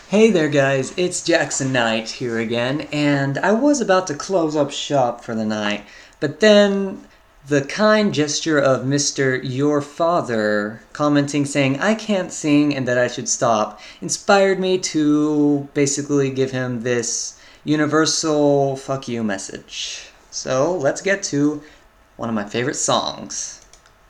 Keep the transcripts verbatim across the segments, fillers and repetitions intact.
Hey there guys, it's Jackson Knight here again, and I was about to close up shop for the night, but then the kind gesture of Mister Your Father commenting saying I can't sing and that I should stop inspired me to basically give him this universal fuck you message. So let's get to one of my favorite songs.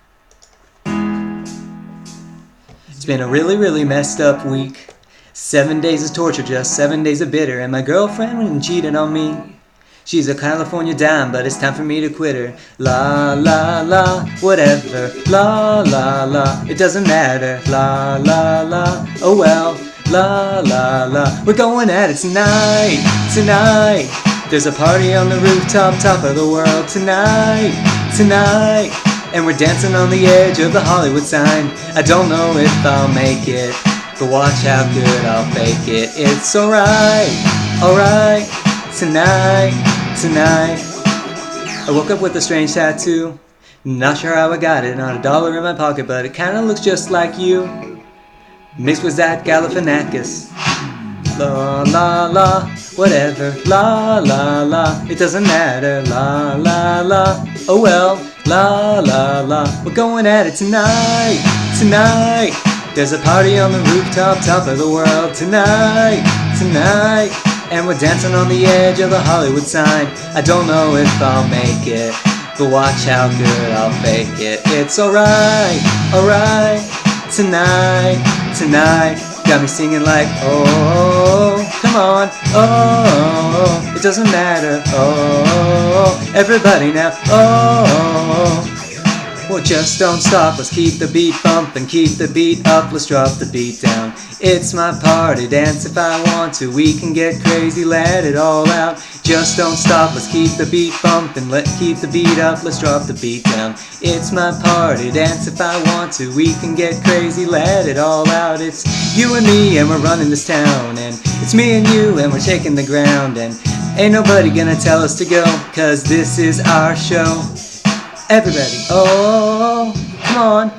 It's been a really really messed up week. Seven days of torture, just seven days of bitter, and my girlfriend went and cheated on me. She's a California dime, but it's time for me to quit her. La la la, whatever. La la la, it doesn't matter. La la la, oh well. La la la, we're going at it tonight, tonight. There's a party on the rooftop, top of the world tonight, tonight. And we're dancing on the edge of the Hollywood sign. I don't know if I'll make it, but watch how good I'll fake it. It's alright, alright, tonight, tonight. I woke up with a strange tattoo. Not sure how I got it, not a dollar in my pocket, but it kinda looks just like you. Mixed with that Galifianakis. La la la, whatever. La la la, it doesn't matter. La la la, oh well. La la la, we're going at it tonight, tonight. There's a party on the rooftop, top of the world tonight, tonight. And we're dancing on the edge of the Hollywood sign. I don't know if I'll make it, but watch how good I'll fake it. It's alright, alright, tonight, tonight. Got me singing like, oh, come on, oh, it doesn't matter, oh, everybody now, oh. Well, just don't stop, let's keep the beat bumping, keep the beat up, let's drop the beat down. It's my party, dance if I want to, we can get crazy, let it all out. Just don't stop, let's keep the beat bumping, let keep the beat up, let's drop the beat down. It's my party, dance if I want to, we can get crazy, let it all out. It's you and me and we're running this town, and it's me and you and we're taking the ground, and ain't nobody gonna tell us to go, cause this is our show. Everybody, oh, come on,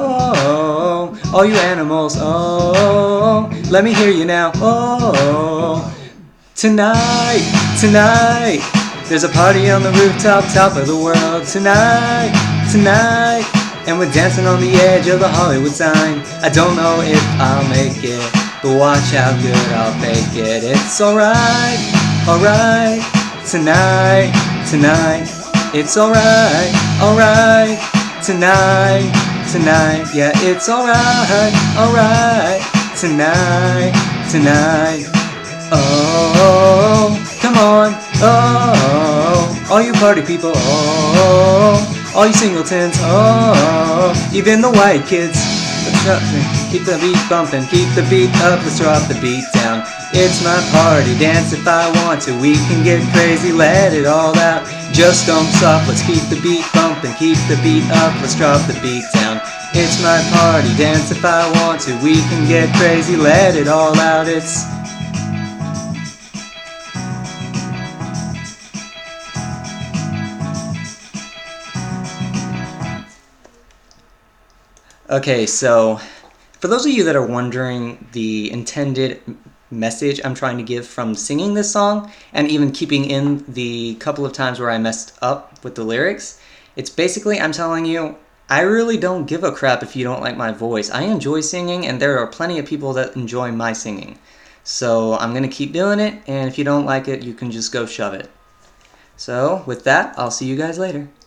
oh, all you animals, oh, let me hear you now, oh. Tonight, tonight, there's a party on the rooftop, top of the world tonight, tonight. And we're dancing on the edge of the Hollywood sign. I don't know if I'll make it, but watch how good I'll fake it. It's alright, alright, tonight, tonight. It's alright, alright, tonight, tonight. Yeah, it's alright, alright, tonight, tonight. Oh, come on, oh, all you party people, oh, all you singletons, oh, even the white kids. Keep the beat bumping, keep the beat up, let's drop the beat down. It's my party, dance if I want to, we can get crazy, let it all out. Just don't stop, let's keep the beat bumping, keep the beat up, let's drop the beat down. It's my party, dance if I want to, we can get crazy, let it all out. It's okay, so for those of you that are wondering the intended message I'm trying to give from singing this song, and even keeping in the couple of times where I messed up with the lyrics, it's basically I'm telling you, I really don't give a crap if you don't like my voice. I enjoy singing, and there are plenty of people that enjoy my singing. So I'm going to keep doing it, and if you don't like it, you can just go shove it. So with that, I'll see you guys later.